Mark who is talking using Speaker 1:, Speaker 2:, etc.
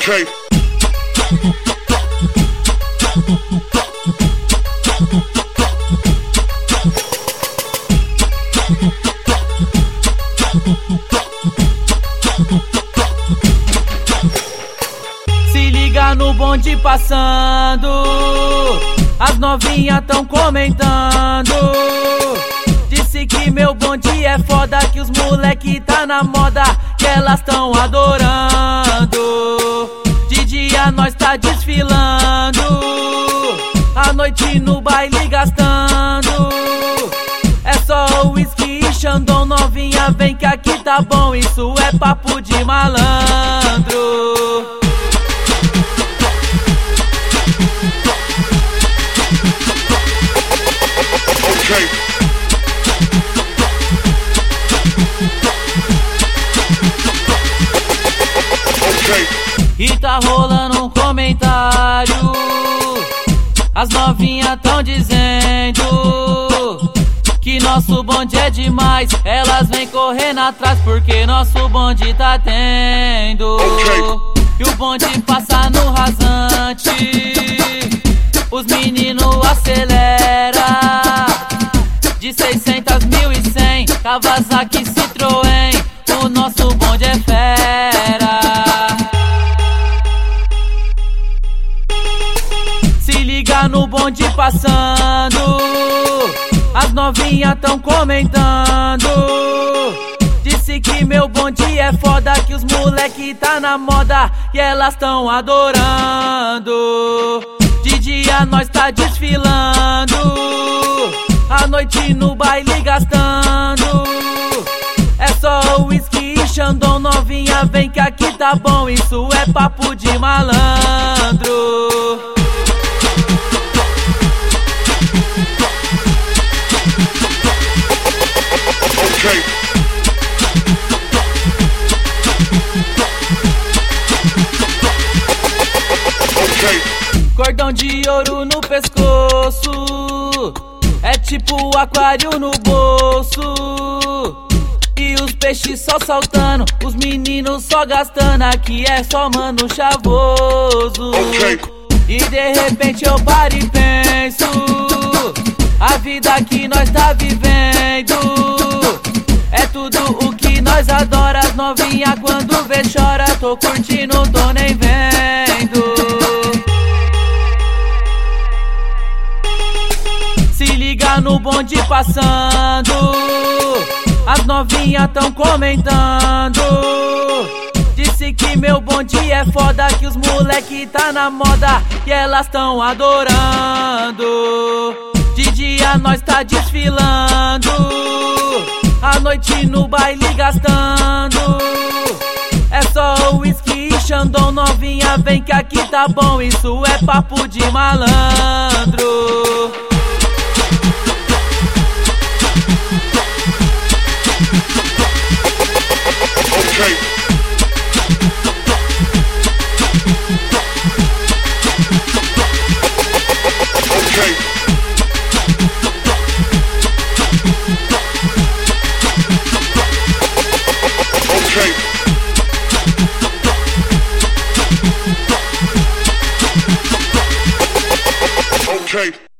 Speaker 1: Ok.
Speaker 2: Se liga no bonde passando, as novinhas tão comentando. Disse que meu bonde é foda, que os moleque tá na moda, que elas tão adorando. De dia nós tá desfilando, à noite no baile gastando. É só uísque e Xandão, novinha vem que aqui tá bom, isso é papo de malandro.
Speaker 1: Ok.
Speaker 2: E tá rolando um comentário, as novinhas tão dizendo que nosso bonde é demais. Elas vêm correndo atrás porque nosso bonde tá tendo. E o bonde passa no rasante, os meninos acelera de 600, 1100, Kawasaki, Citroën, o nosso bonde é fera. Se liga no bonde passando, as novinhas tão comentando. Disse que meu bonde é foda, que os moleque tá na moda, e elas tão adorando. De dia nós tá desfilando, à noite no baile gastando. É só uísque e Xandão, novinha vem que aqui tá bom, isso é papo de malandro.
Speaker 1: Ok.
Speaker 2: Cordão de ouro no pescoço, é tipo aquário no bolso. E os peixes só saltando, os meninos só gastando, aqui é só mano chavoso.
Speaker 1: Ok.
Speaker 2: E de repente eu paro e penso, a vida que nós tá vivendo é tudo o que nós adora. As novinha quando vê chora, tô curtindo, tô nem vendo. Se liga no bonde passando, as novinhas tão comentando. Disse que meu bonde é foda, que os moleque tá na moda, que elas tão adorando. De dia nós tá desfilando, à noite no baile gastando. É só uísque e Xandão, novinha vem que aqui tá bom, isso é papo de malandro.
Speaker 1: Ok. Ok.